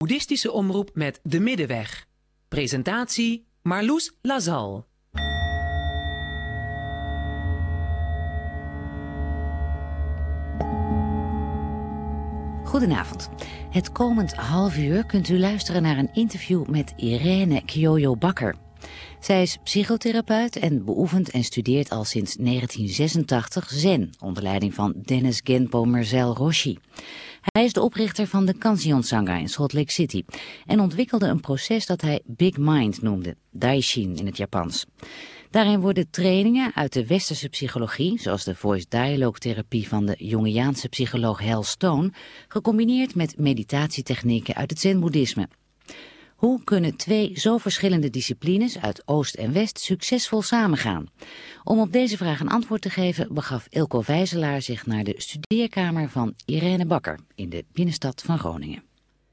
boeddhistische omroep met De Middenweg. Presentatie Marloes Lazal. Goedenavond. Het komend half uur kunt u luisteren naar een interview met Irene Kyoyo Bakker. Zij is psychotherapeut en beoefent en studeert al sinds 1986 Zen, onder leiding van Dennis Genpo Merzel Roshi. Hij is de oprichter van de Kanzeon Sangha in Salt Lake City en ontwikkelde een proces dat hij Big Mind noemde, Daishin in het Japans. Daarin worden trainingen uit de westerse psychologie, zoals de voice dialogue therapie van de Jungiaanse psycholoog Hal Stone, gecombineerd met meditatietechnieken uit het Zen-boeddhisme. Hoe kunnen twee zo verschillende disciplines uit Oost en West succesvol samengaan? Om op deze vraag een antwoord te geven begaf Ilko Vijzelaar zich naar de studeerkamer van Irene Bakker in de binnenstad van Groningen.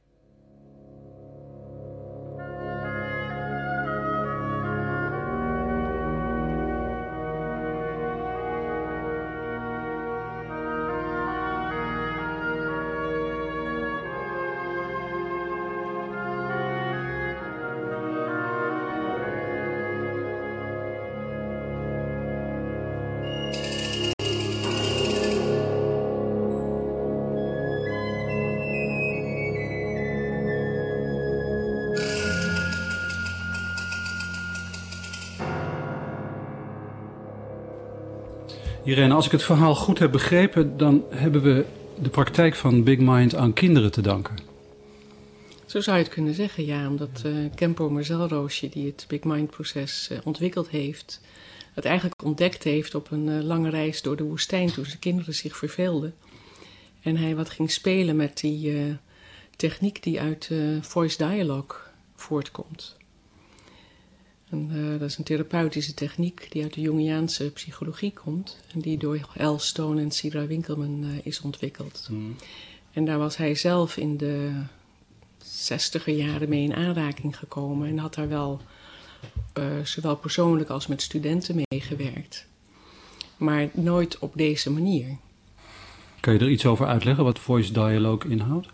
Irene, als ik het verhaal goed heb begrepen, dan hebben we de praktijk van Big Mind aan kinderen te danken. Zo zou je het kunnen zeggen, ja. Omdat Genpo Merzel Roshi, die het Big Mind-proces ontwikkeld heeft, het eigenlijk ontdekt heeft op een lange reis door de woestijn toen zijn kinderen zich verveelden. En hij wat ging spelen met die techniek die uit voice dialogue voortkomt. En, dat is een therapeutische techniek die uit de Jungiaanse psychologie komt. En die door Hal Stone en Cedar Winkelman is ontwikkeld. En daar was hij zelf in de 60er jaren mee in aanraking gekomen. En had daar wel zowel persoonlijk als met studenten mee gewerkt. Maar nooit op deze manier. Kan je er iets over uitleggen wat voice dialogue inhoudt?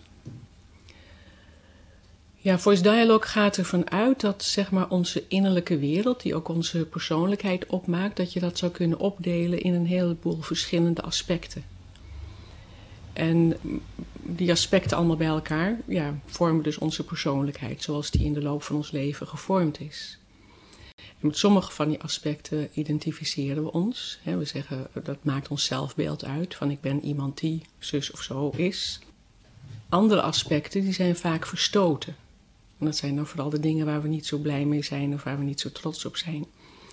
Ja, voice dialogue gaat ervan uit dat zeg maar onze innerlijke wereld, die ook onze persoonlijkheid opmaakt, dat je dat zou kunnen opdelen in een heleboel verschillende aspecten. En die aspecten allemaal bij elkaar vormen dus onze persoonlijkheid, zoals die in de loop van ons leven gevormd is. En met sommige van die aspecten identificeren we ons. We zeggen, dat maakt ons zelfbeeld uit, van ik ben iemand die zus of zo is. Andere aspecten die zijn vaak verstoten. En dat zijn dan vooral de dingen waar we niet zo blij mee zijn of waar we niet zo trots op zijn.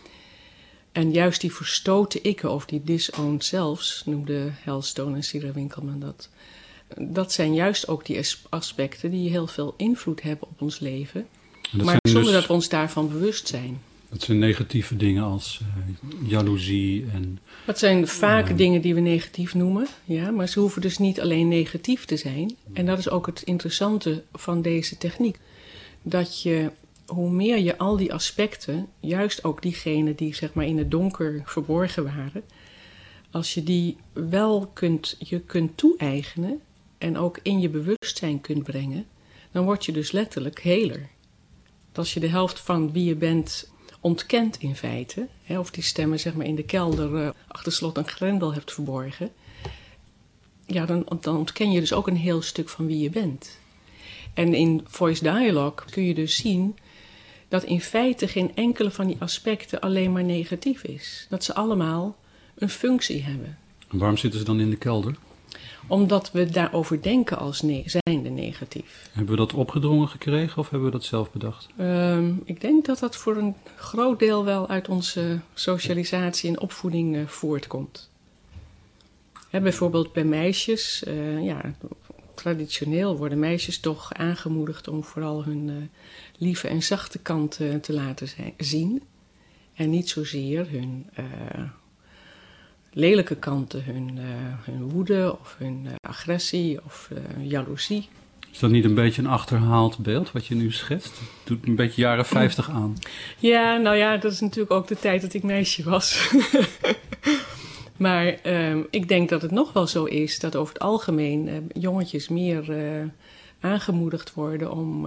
En juist die verstoten ikken of die disowned selves, noemde Hal Stone en Cedar Winkelman dat zijn juist ook die aspecten die heel veel invloed hebben op ons leven. Maar zonder dat we ons daarvan bewust zijn. Dat zijn negatieve dingen als jaloezie en... Dat zijn vaak dingen die we negatief noemen, ja, maar ze hoeven dus niet alleen negatief te zijn. En dat is ook het interessante van deze techniek. Dat je, hoe meer je al die aspecten, juist ook diegenen die zeg maar in het donker verborgen waren, als je die wel kunt toe-eigenen en ook in je bewustzijn kunt brengen, dan word je dus letterlijk heler. Als je de helft van wie je bent ontkent in feite, of die stemmen zeg maar in de kelder achter slot en grendel hebt verborgen, ja, dan ontken je dus ook een heel stuk van wie je bent. En in voice dialogue kun je dus zien dat in feite geen enkele van die aspecten alleen maar negatief is. Dat ze allemaal een functie hebben. En waarom zitten ze dan in de kelder? Omdat we daarover denken als zijnde negatief. Hebben we dat opgedrongen gekregen of hebben we dat zelf bedacht? Ik denk dat dat voor een groot deel wel uit onze socialisatie en opvoeding voortkomt. Bijvoorbeeld bij meisjes, traditioneel worden meisjes toch aangemoedigd om vooral hun lieve en zachte kant te laten zien. En niet zozeer hun lelijke kanten, hun woede of hun agressie of jaloezie. Is dat niet een beetje een achterhaald beeld wat je nu schetst? Het doet een beetje jaren 50 aan. Ja, nou ja, dat is natuurlijk ook de tijd dat ik meisje was. Maar ik denk dat het nog wel zo is dat over het algemeen jongetjes meer aangemoedigd worden om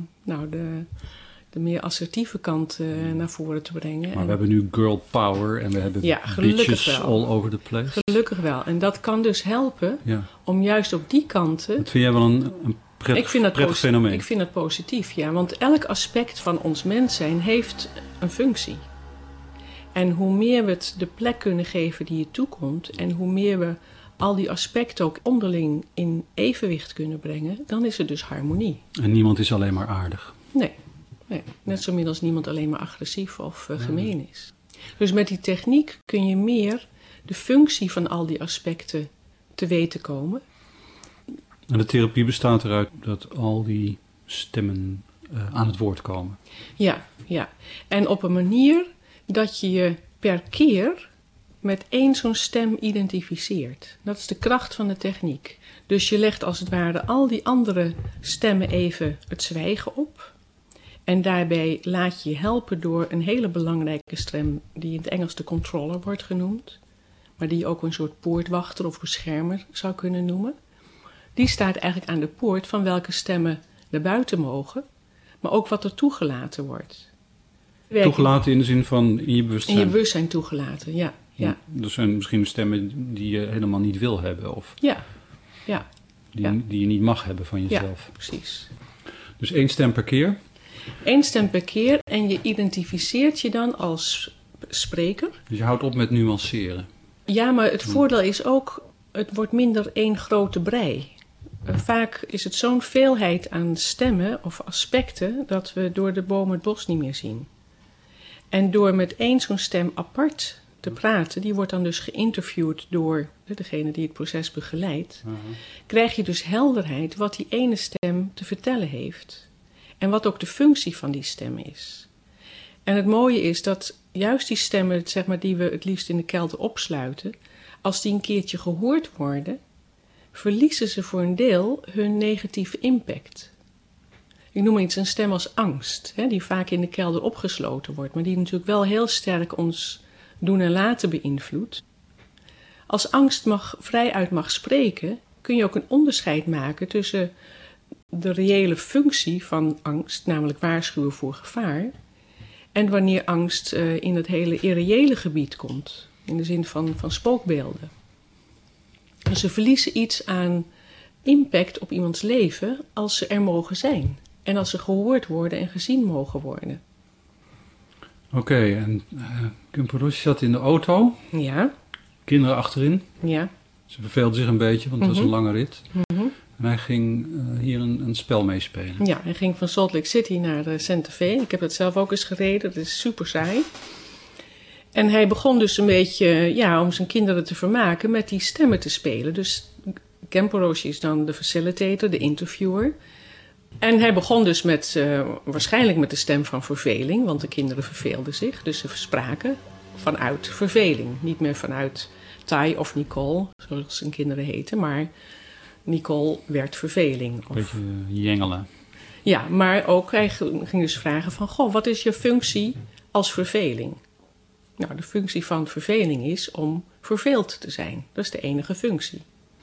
de meer assertieve kant naar voren te brengen. Maar we hebben nu girl power en we hebben bitches all over the place. Gelukkig wel. En dat kan dus helpen om juist op die kanten... Dat vind jij wel een prettig fenomeen? Ik vind het positief, ja. Want elk aspect van ons mens zijn heeft een functie. En hoe meer we het de plek kunnen geven die het toekomt... en hoe meer we al die aspecten ook onderling in evenwicht kunnen brengen... dan is er dus harmonie. En niemand is alleen maar aardig. Nee. Net zo min als niemand alleen maar agressief of gemeen is. Dus met die techniek kun je meer de functie van al die aspecten te weten komen. En de therapie bestaat eruit dat al die stemmen aan het woord komen. Ja. En op een manier dat je je per keer met één zo'n stem identificeert. Dat is de kracht van de techniek. Dus je legt als het ware al die andere stemmen even het zwijgen op. En daarbij laat je je helpen door een hele belangrijke stem die in het Engels de controller wordt genoemd. Maar die je ook een soort poortwachter of beschermer zou kunnen noemen. Die staat eigenlijk aan de poort van welke stemmen naar buiten mogen. Maar ook wat er toegelaten wordt. Toegelaten in de zin van in je bewustzijn? In je bewustzijn toegelaten, ja. Er zijn misschien stemmen die je helemaal niet wil hebben. Of die je niet mag hebben van jezelf. Ja, precies. Dus 1 stem per keer? 1 stem per keer en je identificeert je dan als spreker. Dus je houdt op met nuanceren? Ja, maar het voordeel is ook, het wordt minder één grote brei. Vaak is het zo'n veelheid aan stemmen of aspecten dat we door de boom het bos niet meer zien. En door met één zo'n stem apart te praten, die wordt dan dus geïnterviewd door degene die het proces begeleidt, krijg je dus helderheid wat die ene stem te vertellen heeft. En wat ook de functie van die stem is. En het mooie is dat juist die stemmen, zeg maar, die we het liefst in de kelder opsluiten, als die een keertje gehoord worden, verliezen ze voor een deel hun negatieve impact. Ik noem iets een stem als angst, die vaak in de kelder opgesloten wordt, maar die natuurlijk wel heel sterk ons doen en laten beïnvloedt. Als angst vrijuit mag spreken, kun je ook een onderscheid maken tussen de reële functie van angst, namelijk waarschuwen voor gevaar, en wanneer angst in het hele irreële gebied komt, in de zin van spookbeelden. Dus ze verliezen iets aan impact op iemands leven als ze er mogen zijn. En als ze gehoord worden en gezien mogen worden. Oké, en Kumperoshi zat in de auto. Ja. Kinderen achterin. Ja. Ze verveelden zich een beetje, want het was een lange rit. En hij ging hier een spel meespelen. Ja, hij ging van Salt Lake City naar Santa Fe. Ik heb het zelf ook eens gereden, dat is super saai. En hij begon dus een beetje, om zijn kinderen te vermaken, met die stemmen te spelen. Dus Kumperoshi is dan de facilitator, de interviewer. En hij begon dus waarschijnlijk met de stem van verveling, want de kinderen verveelden zich. Dus ze spraken vanuit verveling. Niet meer vanuit Tai of Nicole, zoals zijn kinderen heten, maar Nicole werd verveling. Een beetje jengelen. Ja, maar ook hij ging dus vragen van, wat is je functie als verveling? Nou, de functie van verveling is om verveeld te zijn. Dat is de enige functie.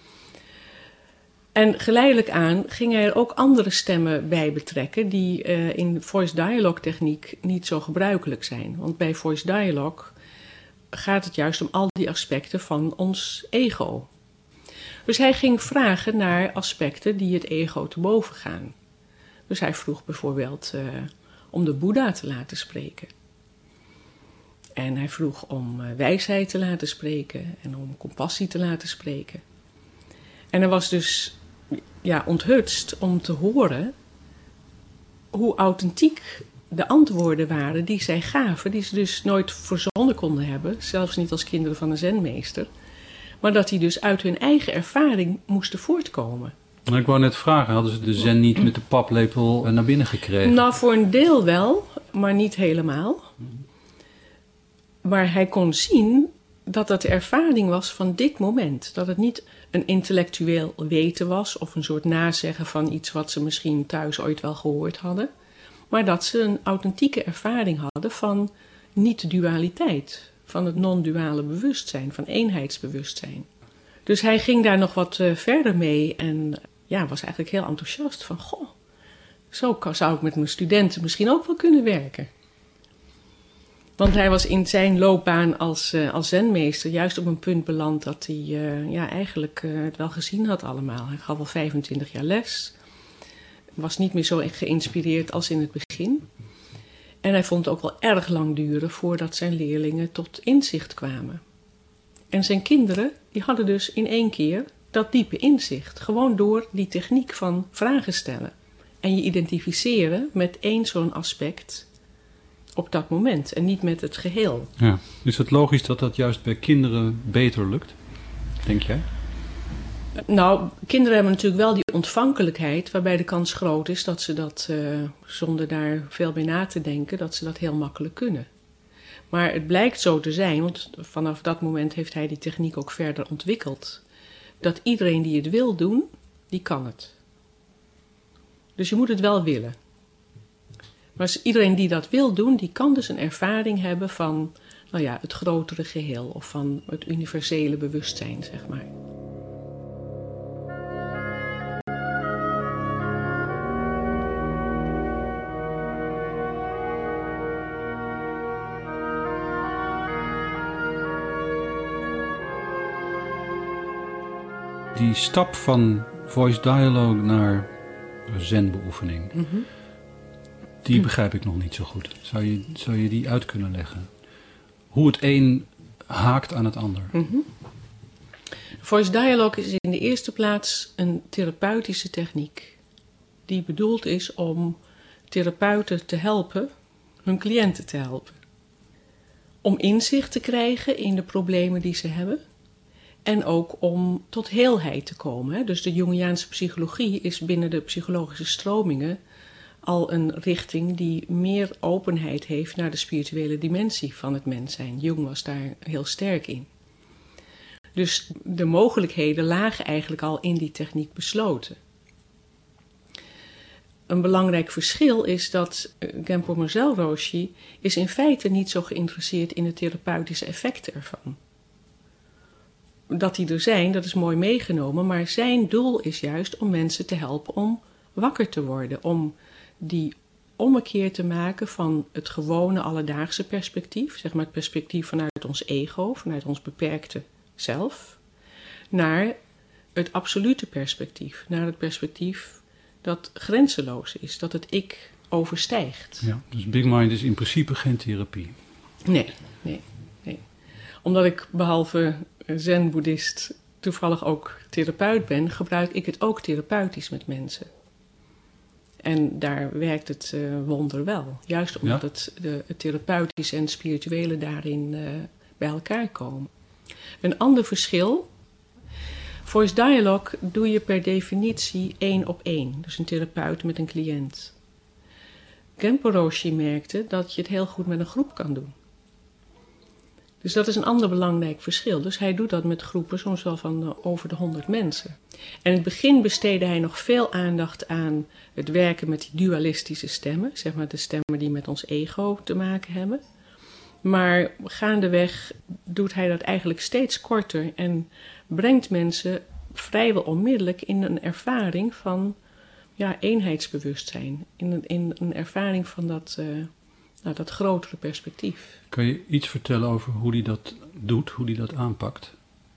En geleidelijk aan ging hij er ook andere stemmen bij betrekken die in voice dialogue techniek niet zo gebruikelijk zijn. Want bij voice dialogue gaat het juist om al die aspecten van ons ego. Dus hij ging vragen naar aspecten die het ego te boven gaan. Dus hij vroeg bijvoorbeeld om de Boeddha te laten spreken. En hij vroeg om wijsheid te laten spreken en om compassie te laten spreken. En hij was dus onthutst om te horen hoe authentiek de antwoorden waren die zij gaven, die ze dus nooit verzonnen konden hebben, zelfs niet als kinderen van een zenmeester, maar dat die dus uit hun eigen ervaring moesten voortkomen. Nou, ik wou net vragen, hadden ze de zen niet met de paplepel naar binnen gekregen? Nou, voor een deel wel, maar niet helemaal. Maar hij kon zien dat dat de ervaring was van dit moment. Dat het niet een intellectueel weten was of een soort nazeggen van iets wat ze misschien thuis ooit wel gehoord hadden. Maar dat ze een authentieke ervaring hadden van niet-dualiteit. Van het non-duale bewustzijn, van eenheidsbewustzijn. Dus hij ging daar nog wat verder mee en was eigenlijk heel enthousiast van, goh, zo zou ik met mijn studenten misschien ook wel kunnen werken. Want hij was in zijn loopbaan als zenmeester juist op een punt beland dat hij eigenlijk het wel gezien had allemaal. Hij gaf al 25 jaar les. Was niet meer zo geïnspireerd als in het begin. En hij vond het ook wel erg lang duren voordat zijn leerlingen tot inzicht kwamen. En zijn kinderen, die hadden dus in 1 keer dat diepe inzicht. Gewoon door die techniek van vragen stellen. En je identificeren met één zo'n aspect op dat moment en niet met het geheel. Ja. Is het logisch dat dat juist bij kinderen beter lukt, denk jij? Nou, kinderen hebben natuurlijk wel die ontvankelijkheid, waarbij de kans groot is dat ze dat, zonder daar veel bij na te denken, dat ze dat heel makkelijk kunnen. Maar het blijkt zo te zijn, want vanaf dat moment heeft hij die techniek ook verder ontwikkeld, dat iedereen die het wil doen, die kan het. Dus je moet het wel willen. Maar iedereen die dat wil doen, die kan dus een ervaring hebben van het grotere geheel of van het universele bewustzijn, zeg maar. Die stap van voice dialogue naar zenbeoefening, die begrijp ik nog niet zo goed. Zou je die uit kunnen leggen? Hoe het een haakt aan het ander. Voice dialogue is in de eerste plaats een therapeutische techniek. Die bedoeld is om therapeuten te helpen, hun cliënten te helpen. Om inzicht te krijgen in de problemen die ze hebben. En ook om tot heelheid te komen. Dus de Jungiaanse psychologie is binnen de psychologische stromingen al een richting die meer openheid heeft naar de spirituele dimensie van het mens zijn. Jung was daar heel sterk in. Dus de mogelijkheden lagen eigenlijk al in die techniek besloten. Een belangrijk verschil is dat Genpo Marcel Roshi is in feite niet zo geïnteresseerd in de therapeutische effecten ervan. Dat die er zijn, dat is mooi meegenomen, maar zijn doel is juist om mensen te helpen om wakker te worden. Om die ommekeer te maken van het gewone alledaagse perspectief, zeg maar het perspectief vanuit ons ego, vanuit ons beperkte zelf, naar het absolute perspectief, naar het perspectief dat grenzeloos is, dat het ik overstijgt. Ja, dus Big Mind is in principe geen therapie. Nee. Omdat ik behalve zen-boeddhist toevallig ook therapeut ben, gebruik ik het ook therapeutisch met mensen. En daar werkt het wonder wel. Juist omdat het therapeutische en het spirituele daarin bij elkaar komen. Een ander verschil. Voice dialogue doe je per definitie 1 op 1. Dus een therapeut met een cliënt. Genpo Roshi merkte dat je het heel goed met een groep kan doen. Dus dat is een ander belangrijk verschil. Dus hij doet dat met groepen, soms wel van over de 100 mensen. En in het begin besteedde hij nog veel aandacht aan het werken met die dualistische stemmen. Zeg maar de stemmen die met ons ego te maken hebben. Maar gaandeweg doet hij dat eigenlijk steeds korter en brengt mensen vrijwel onmiddellijk in een ervaring van eenheidsbewustzijn. In een ervaring van dat grotere perspectief. Kan je iets vertellen over hoe hij dat doet, hoe hij dat aanpakt?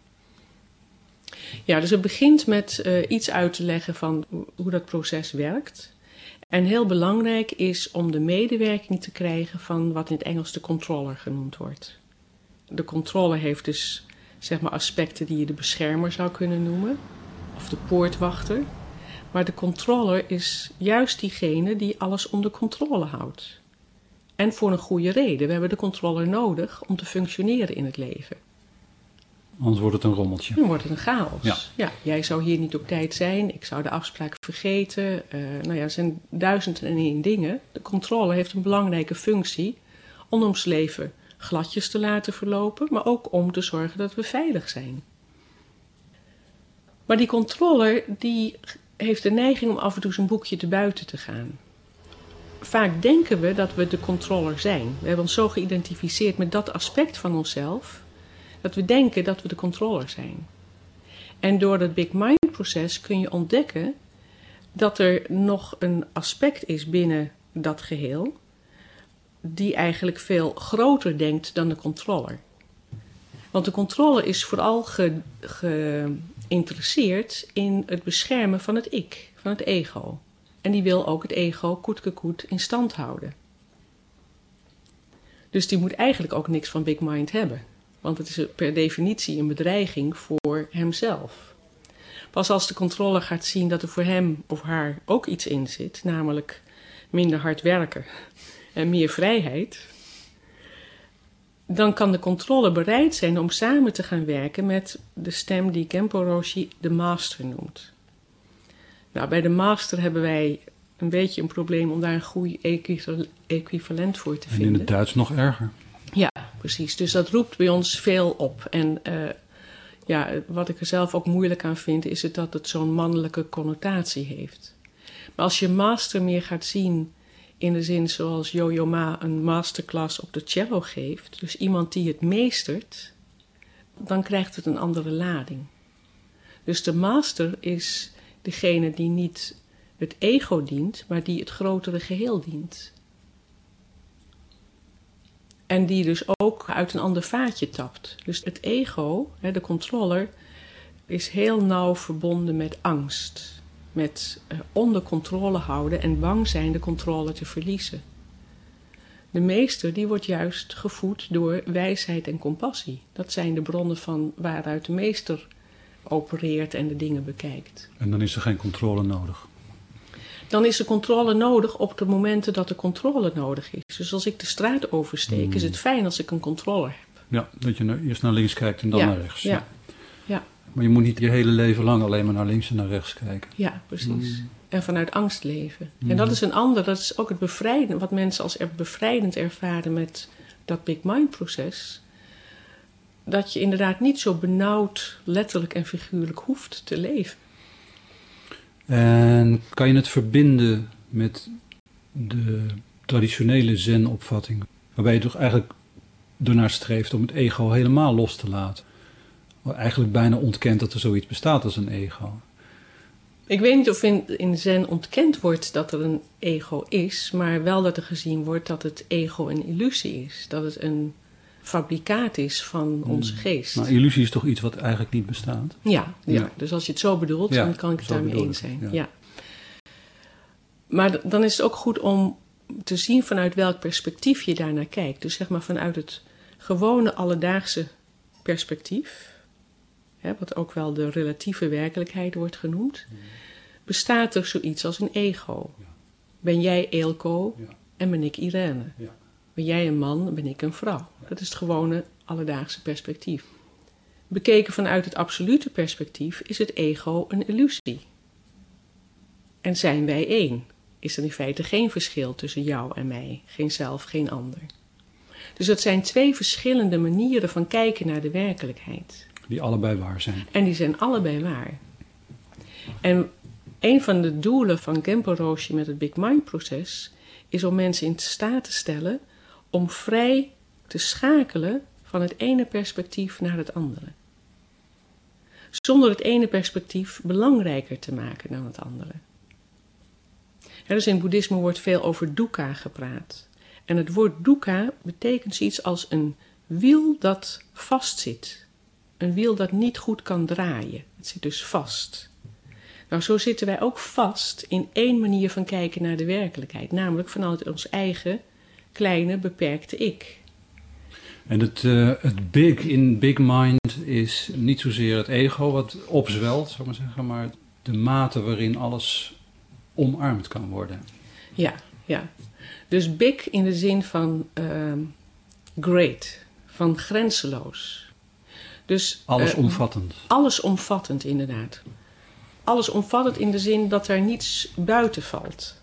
Ja, dus het begint met iets uit te leggen van hoe dat proces werkt. En heel belangrijk is om de medewerking te krijgen van wat in het Engels de controller genoemd wordt. De controller heeft dus zeg maar aspecten die je de beschermer zou kunnen noemen, of de poortwachter. Maar de controller is juist diegene die alles onder controle houdt. En voor een goede reden. We hebben de controller nodig om te functioneren in het leven. Anders wordt het een rommeltje. Dan wordt het een chaos. Ja, jij zou hier niet op tijd zijn. Ik zou de afspraak vergeten. Er zijn 1001 dingen. De controller heeft een belangrijke functie om ons leven gladjes te laten verlopen, maar ook om te zorgen dat we veilig zijn. Maar die controller die heeft de neiging om af en toe zijn boekje te buiten te gaan. Vaak denken we dat we de controller zijn. We hebben ons zo geïdentificeerd met dat aspect van onszelf, dat we denken dat we de controller zijn. En door het Big Mind proces kun je ontdekken dat er nog een aspect is binnen dat geheel die eigenlijk veel groter denkt dan de controller. Want de controller is vooral geïnteresseerd in het beschermen van het ik, van het ego. En die wil ook het ego koet in stand houden. Dus die moet eigenlijk ook niks van Big Mind hebben. Want het is per definitie een bedreiging voor hemzelf. Pas als de controller gaat zien dat er voor hem of haar ook iets in zit, namelijk minder hard werken en meer vrijheid, dan kan de controller bereid zijn om samen te gaan werken met de stem die Genpo Roshi de master noemt. Nou, bij de master hebben wij een beetje een probleem om daar een goed equivalent voor te vinden. En in het Duits nog erger. Ja, precies. Dus dat roept bij ons veel op. En wat ik er zelf ook moeilijk aan vind, is dat het zo'n mannelijke connotatie heeft. Maar als je master meer gaat zien in de zin zoals Yo-Yo Ma een masterclass op de cello geeft, dus iemand die het meestert, dan krijgt het een andere lading. Dus de master is degene die niet het ego dient, maar die het grotere geheel dient. En die dus ook uit een ander vaatje tapt. Dus het ego, de controller, is heel nauw verbonden met angst. Met onder controle houden en bang zijn de controle te verliezen. De meester die wordt juist gevoed door wijsheid en compassie. Dat zijn de bronnen van waaruit de meester opereert en de dingen bekijkt. En dan is er geen controle nodig. Dan is de controle nodig op de momenten dat de controle nodig is. Dus als ik de straat oversteek, is het fijn als ik een controller heb. Ja, dat je eerst naar links kijkt en dan naar rechts. Ja. Maar je moet niet je hele leven lang alleen maar naar links en naar rechts kijken. Ja, precies. En vanuit angst leven. En dat is dat is ook het bevrijden, wat mensen als bevrijdend ervaren met dat Big Mind proces. Dat je inderdaad niet zo benauwd, letterlijk en figuurlijk hoeft te leven. En kan je het verbinden met de traditionele zen-opvatting, waarbij je toch eigenlijk ernaar streeft om het ego helemaal los te laten? Eigenlijk bijna ontkent dat er zoiets bestaat als een ego. Ik weet niet of in zen ontkend wordt dat er een ego is, maar wel dat er gezien wordt dat het ego een illusie is. Dat het een fabrikaat is van onze geest. Maar illusie is toch iets wat eigenlijk niet bestaat? Ja. Dus als je het zo bedoelt, dan kan ik het daarmee eens zijn. Ja. Maar dan is het ook goed om te zien vanuit welk perspectief je daarnaar kijkt. Dus zeg maar vanuit het gewone alledaagse perspectief, wat ook wel de relatieve werkelijkheid wordt genoemd, bestaat er zoiets als een ego. Ja. Ben jij Eelco en ben ik Irene. Ja. Ben jij een man, ben ik een vrouw. Dat is het gewone alledaagse perspectief. Bekeken vanuit het absolute perspectief is het ego een illusie. En zijn wij één? Is er in feite geen verschil tussen jou en mij? Geen zelf, geen ander. Dus dat zijn twee verschillende manieren van kijken naar de werkelijkheid. Die allebei waar zijn. En die zijn allebei waar. En een van de doelen van Genpo Roshi met het Big Mind proces is om mensen in staat te stellen om vrij te schakelen van het ene perspectief naar het andere. Zonder het ene perspectief belangrijker te maken dan het andere. Dus in het boeddhisme wordt veel over dukkha gepraat. En het woord dukkha betekent zoiets als een wiel dat vastzit. Een wiel dat niet goed kan draaien. Het zit dus vast. Nou, zo zitten wij ook vast in één manier van kijken naar de werkelijkheid. Namelijk vanuit ons eigen kleine, beperkte ik. En het big in Big Mind is niet zozeer het ego wat opzwelt, zou ik maar zeggen, maar de mate waarin alles omarmd kan worden. Ja. Dus big in de zin van great, van grenzeloos. Dus, allesomvattend. Allesomvattend, inderdaad. Allesomvattend in de zin dat er niets buiten valt.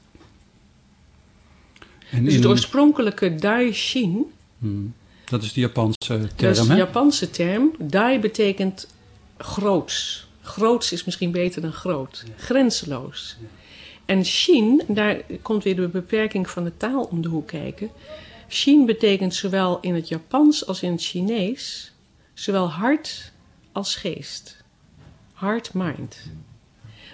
En dus het oorspronkelijke Dai-shin. Dat is de Japanse term, Dat is de Japanse term. Dai betekent groots. Groots is misschien beter dan groot. Grenzeloos. En shin, daar komt weer de beperking van de taal om de hoek kijken. Shin betekent zowel in het Japans als in het Chinees, zowel hart als geest. Heart, mind.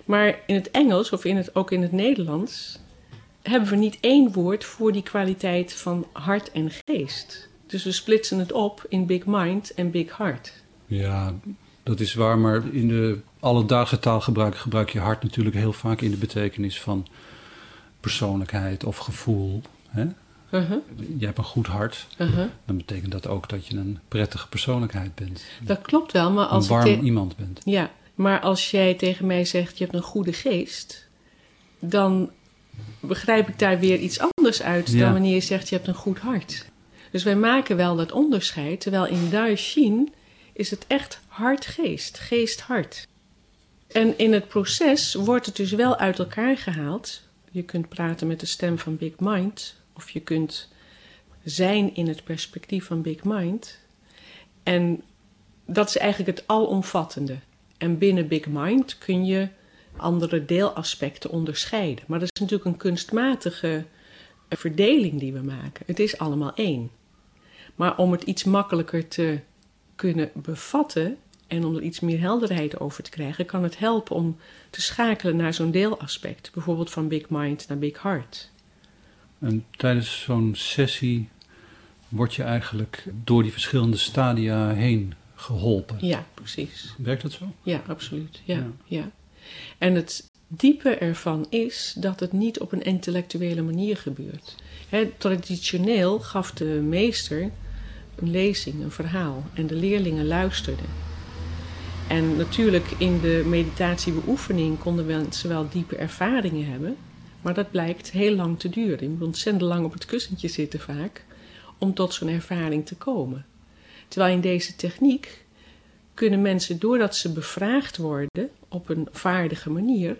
Maar in het Engels of ook in het Nederlands hebben we niet één woord voor die kwaliteit van hart en geest. Dus we splitsen het op in big mind en big heart. Ja, dat is waar, maar in de alledaagse taalgebruik gebruik je hart natuurlijk heel vaak in de betekenis van persoonlijkheid of gevoel. Hè? Je hebt een goed hart, dan betekent dat ook dat je een prettige persoonlijkheid bent. Dat klopt wel, maar als een warm iemand bent. Ja, maar als jij tegen mij zegt je hebt een goede geest, dan begrijp ik daar weer iets anders uit dan wanneer je zegt je hebt een goed hart. Dus wij maken wel dat onderscheid, terwijl in Dai Xin is het echt hart-geest, geest-hart. En in het proces wordt het dus wel uit elkaar gehaald. Je kunt praten met de stem van Big Mind, of je kunt zijn in het perspectief van Big Mind. En dat is eigenlijk het alomvattende. En binnen Big Mind kun je andere deelaspecten onderscheiden. Maar dat is natuurlijk een kunstmatige verdeling die we maken. Het is allemaal één. Maar om het iets makkelijker te kunnen bevatten en om er iets meer helderheid over te krijgen, kan het helpen om te schakelen naar zo'n deelaspect. Bijvoorbeeld van Big Mind naar Big Heart. En tijdens zo'n sessie word je eigenlijk door die verschillende stadia heen geholpen. Ja, precies. Werkt dat zo? Ja, absoluut. Ja. En het diepe ervan is dat het niet op een intellectuele manier gebeurt. Traditioneel gaf de meester een lezing, een verhaal, en de leerlingen luisterden. En natuurlijk in de meditatiebeoefening konden mensen wel diepe ervaringen hebben, maar dat blijkt heel lang te duren. Je moet ontzettend lang op het kussentje zitten vaak om tot zo'n ervaring te komen. Terwijl in deze techniek kunnen mensen, doordat ze bevraagd worden op een vaardige manier,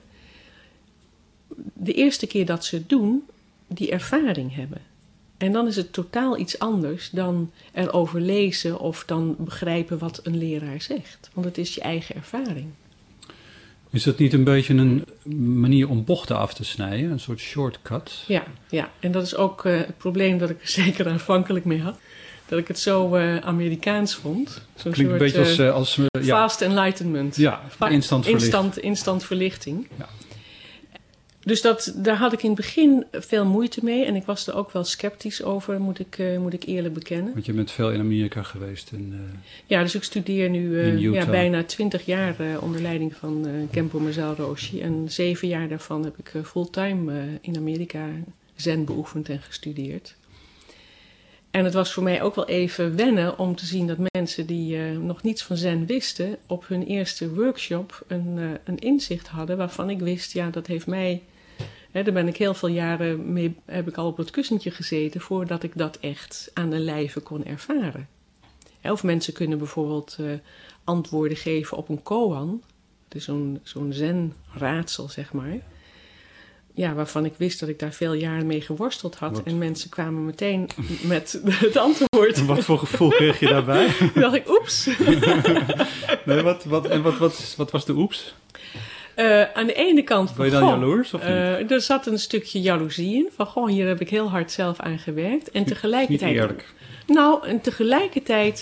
de eerste keer dat ze het doen, die ervaring hebben. En dan is het totaal iets anders dan erover lezen of dan begrijpen wat een leraar zegt. Want het is je eigen ervaring. Is dat niet een beetje een manier om bochten af te snijden? Een soort shortcut? Ja. En dat is ook het probleem dat ik er zeker aanvankelijk mee had. Dat ik het zo Amerikaans vond. Zo'n klinkt soort, een beetje als fast enlightenment. Ja, instant verlichting. Ja. Dus daar had ik in het begin veel moeite mee. En ik was er ook wel sceptisch over, moet ik eerlijk bekennen. Want je bent veel in Amerika geweest. Ja, dus ik studeer nu bijna 20 jaar onder leiding van Khenpo Marcel Roshi. En 7 jaar daarvan heb ik fulltime in Amerika Zen beoefend en gestudeerd. En het was voor mij ook wel even wennen om te zien dat mensen die nog niets van Zen wisten, op hun eerste workshop een inzicht hadden waarvan ik wist, ja, dat heeft mij, daar ben ik heel veel jaren mee, heb ik al op het kussentje gezeten voordat ik dat echt aan de lijve kon ervaren. Of mensen kunnen bijvoorbeeld antwoorden geven op een koan, dus zo'n Zen-raadsel, zeg maar. Ja, waarvan ik wist dat ik daar veel jaren mee geworsteld had. Wat? En mensen kwamen meteen met het antwoord. Wat voor gevoel kreeg je daarbij? Toen dacht ik, oeps. Nee, wat was de oeps? Aan de ene kant van, ben je dan jaloers of niet? Er zat een stukje jaloezie in. Van, hier heb ik heel hard zelf aan gewerkt. En tegelijkertijd... Niet eerlijk. Nou, en tegelijkertijd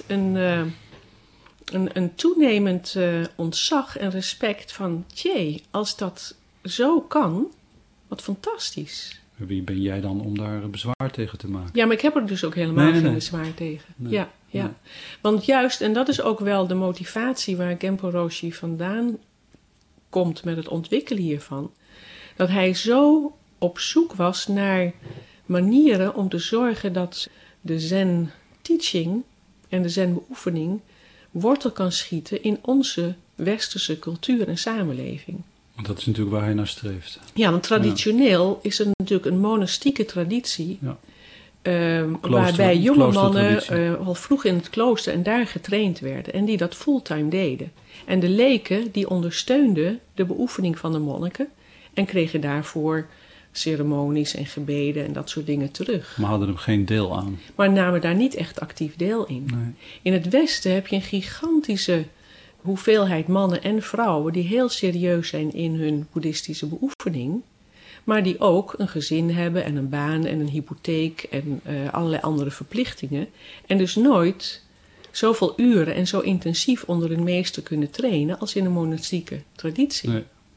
een toenemend ontzag en respect van, als dat zo kan... Wat fantastisch. Wie ben jij dan om daar bezwaar tegen te maken? Ja, maar ik heb er dus ook helemaal geen bezwaar tegen. Nee. Ja. Want juist, en dat is ook wel de motivatie waar Khenpo Roshi vandaan komt met het ontwikkelen hiervan. Dat hij zo op zoek was naar manieren om te zorgen dat de Zen teaching en de Zen beoefening wortel kan schieten in onze westerse cultuur en samenleving. Want dat is natuurlijk waar hij naar streeft. Ja, want traditioneel is er natuurlijk een monastieke traditie. Ja. Waarbij jonge mannen al vroeg in het klooster en daar getraind werden. En die dat fulltime deden. En de leken die ondersteunden de beoefening van de monniken. En kregen daarvoor ceremonies en gebeden en dat soort dingen terug. Maar hadden er geen deel aan. Maar namen daar niet echt actief deel in. Nee. In het Westen heb je een gigantische hoeveelheid mannen en vrouwen die heel serieus zijn in hun boeddhistische beoefening, maar die ook een gezin hebben en een baan en een hypotheek en allerlei andere verplichtingen en dus nooit zoveel uren en zo intensief onder een meester kunnen trainen als in een monastieke traditie. Nee.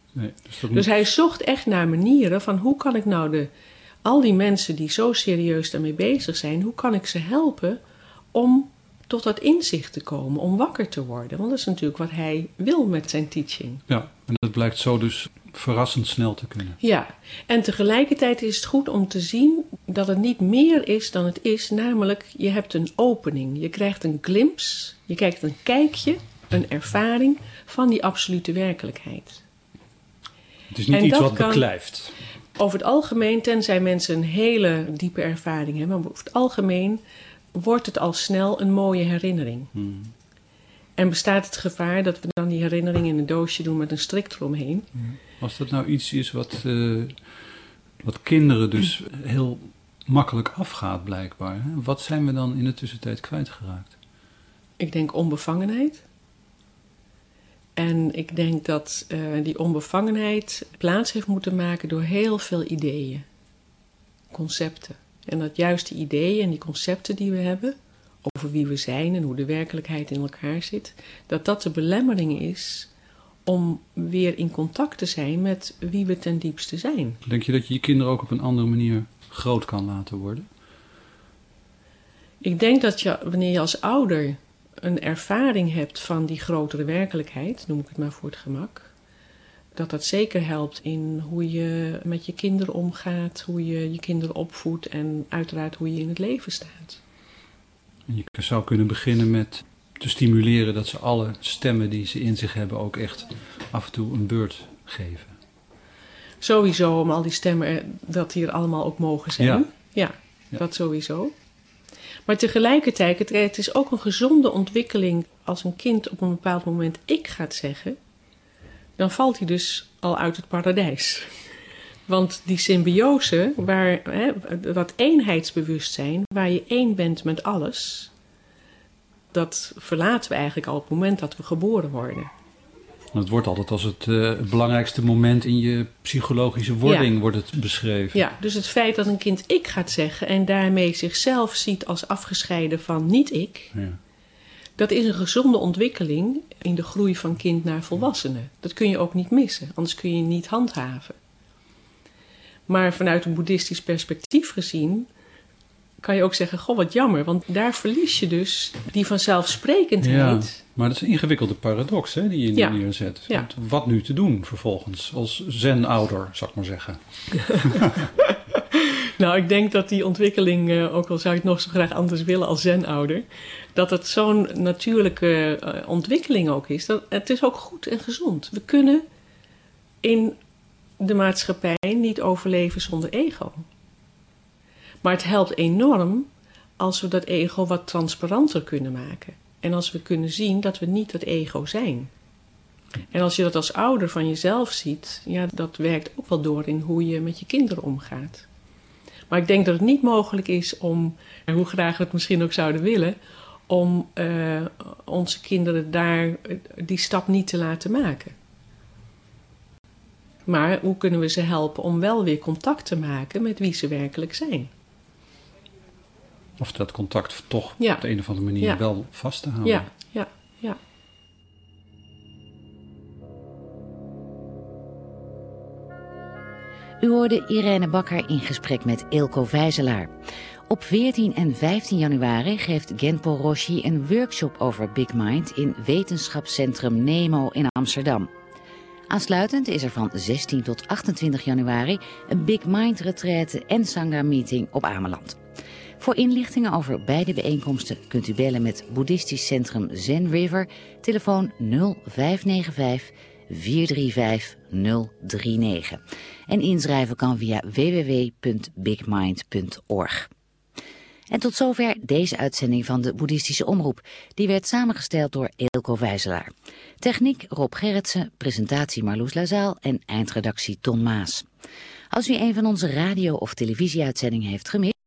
Nee, Dus hij zocht echt naar manieren van hoe kan ik nou al die mensen die zo serieus daarmee bezig zijn, hoe kan ik ze helpen om tot dat inzicht te komen, om wakker te worden. Want dat is natuurlijk wat hij wil met zijn teaching. Ja, en dat blijkt zo dus verrassend snel te kunnen. Ja, en tegelijkertijd is het goed om te zien dat het niet meer is dan het is. Namelijk, je hebt een opening. Je krijgt een glimpse, je krijgt een kijkje, een ervaring van die absolute werkelijkheid. Het is niet iets wat beklijft. Over het algemeen, tenzij mensen een hele diepe ervaring hebben, maar over het algemeen wordt het al snel een mooie herinnering. En bestaat het gevaar dat we dan die herinnering in een doosje doen met een strik eromheen. Als dat nou iets is wat kinderen dus heel makkelijk afgaat blijkbaar. Hè? Wat zijn we dan in de tussentijd kwijtgeraakt? Ik denk onbevangenheid. En ik denk dat die onbevangenheid plaats heeft moeten maken door heel veel ideeën. Concepten. En dat juist die ideeën en die concepten die we hebben over wie we zijn en hoe de werkelijkheid in elkaar zit, dat de belemmering is om weer in contact te zijn met wie we ten diepste zijn. Denk je dat je je kinderen ook op een andere manier groot kan laten worden? Ik denk dat wanneer je als ouder een ervaring hebt van die grotere werkelijkheid, noem ik het maar voor het gemak, dat zeker helpt in hoe je met je kinderen omgaat, hoe je je kinderen opvoedt en uiteraard hoe je in het leven staat. En je zou kunnen beginnen met te stimuleren dat ze alle stemmen die ze in zich hebben ook echt af en toe een beurt geven. Sowieso, om al die stemmen, dat die er allemaal ook mogen zijn. Ja, dat sowieso. Maar tegelijkertijd, het is ook een gezonde ontwikkeling als een kind op een bepaald moment ik gaat zeggen, dan valt hij dus al uit het paradijs. Want die symbiose, dat eenheidsbewustzijn, waar je één bent met alles, dat verlaten we eigenlijk al op het moment dat we geboren worden. Het wordt altijd als het belangrijkste moment in je psychologische wording wordt het beschreven. Ja, dus het feit dat een kind ik gaat zeggen en daarmee zichzelf ziet als afgescheiden van niet ik, dat is een gezonde ontwikkeling in de groei van kind naar volwassene. Dat kun je ook niet missen, anders kun je niet handhaven. Maar vanuit een boeddhistisch perspectief gezien kan je ook zeggen, goh, wat jammer, want daar verlies je dus die vanzelfsprekendheid. Ja, maar dat is een ingewikkelde paradox hè, die je neerzet. Ja. Want wat nu te doen vervolgens als zen-ouder, zou ik maar zeggen. Nou, ik denk dat die ontwikkeling, ook al zou ik het nog zo graag anders willen als zen-ouder, dat het zo'n natuurlijke ontwikkeling ook is. Het is ook goed en gezond. We kunnen in de maatschappij niet overleven zonder ego. Maar het helpt enorm als we dat ego wat transparanter kunnen maken. En als we kunnen zien dat we niet dat ego zijn. En als je dat als ouder van jezelf ziet, ja, dat werkt ook wel door in hoe je met je kinderen omgaat. Maar ik denk dat het niet mogelijk is om, hoe graag we het misschien ook zouden willen, om onze kinderen daar die stap niet te laten maken. Maar hoe kunnen we ze helpen om wel weer contact te maken met wie ze werkelijk zijn? Of dat contact toch op de een of andere manier wel vast te houden. Ja. U hoorde Irene Bakker in gesprek met Eelco Vijzelaar. Op 14 en 15 januari geeft Genpo Roshi een workshop over Big Mind in Wetenschapscentrum Nemo in Amsterdam. Aansluitend is er van 16 tot 28 januari een Big Mind retraite en Sangha meeting op Ameland. Voor inlichtingen over beide bijeenkomsten kunt u bellen met Boeddhistisch Centrum Zen River, telefoon 0595 435 039. En inschrijven kan via www.bigmind.org. En tot zover deze uitzending van de Boeddhistische Omroep. Die werd samengesteld door Eelco Vijzelaar. Techniek Rob Gerritsen, presentatie Marloes Lazaal en eindredactie Ton Maas. Als u een van onze radio- of televisieuitzendingen heeft gemist,